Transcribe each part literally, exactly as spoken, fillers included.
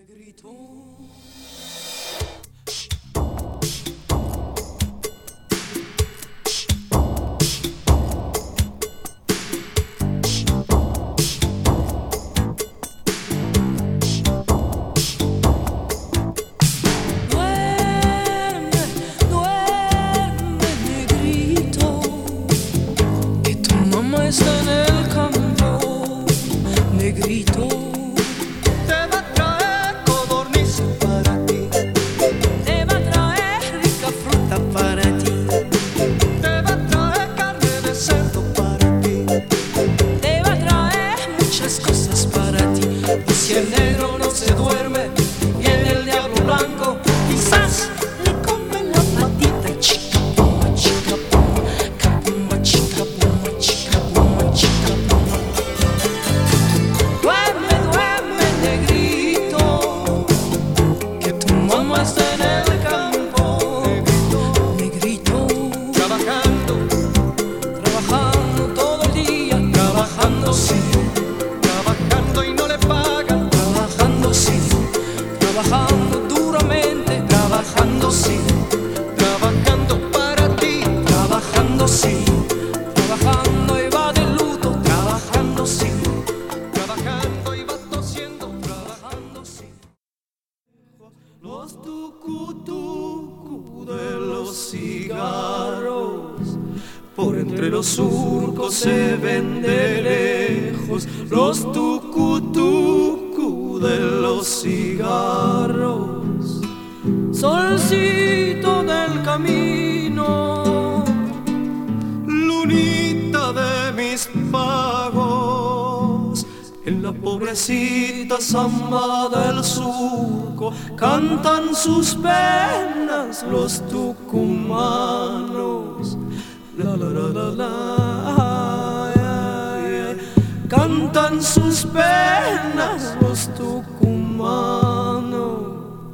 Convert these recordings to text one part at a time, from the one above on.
Negrito. Está en el campo, negrito. Te va a traer codorniz para ti. Te va a traer rica fruta para ti. Te va a traer carne de cerdo para ti. Te va a traer muchas cosas para ti. Y si el negro no se duerme, viene el diablo blanco. Quizás le come la patita. Chica puma, chica puma, capuma, chica puma, chica puma, chica puma. duerme, duerme, negrito, Que tu mamá está en el campo, negrito. trabajando, Trabajando todo el día, trabajando sí, trabajando y no le pagan. trabajando sí, trabajando duramente, trabajando sí, Trabajando para ti, trabajando sí, trabajando y va de luto, trabajando sí, trabajando y vas tosiendo. trabajando sí. Los tucutucu de los cigarros, por entre los surcos se ven de lejos. Los tucutucu de los cigarros. Solcito del camino, Lunita de mis pagos, en la pobrecita samba del surco cantan sus penas los tucumanos. La la la la la, ay, ay, ay. Cantan sus penas los tucumanos.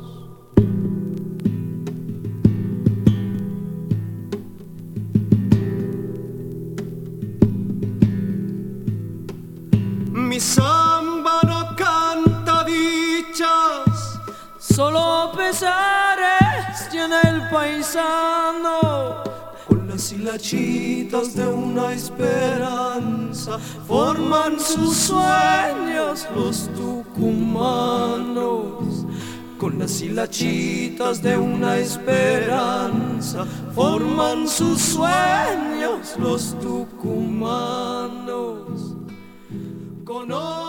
Mi samba no canta dichas, solo pesares tiene el paisano. con las hilachitas de una esperanza forman sus sueños los tucumanos. Con las hilachitas de una esperanza forman sus sueños los tucumanos. Con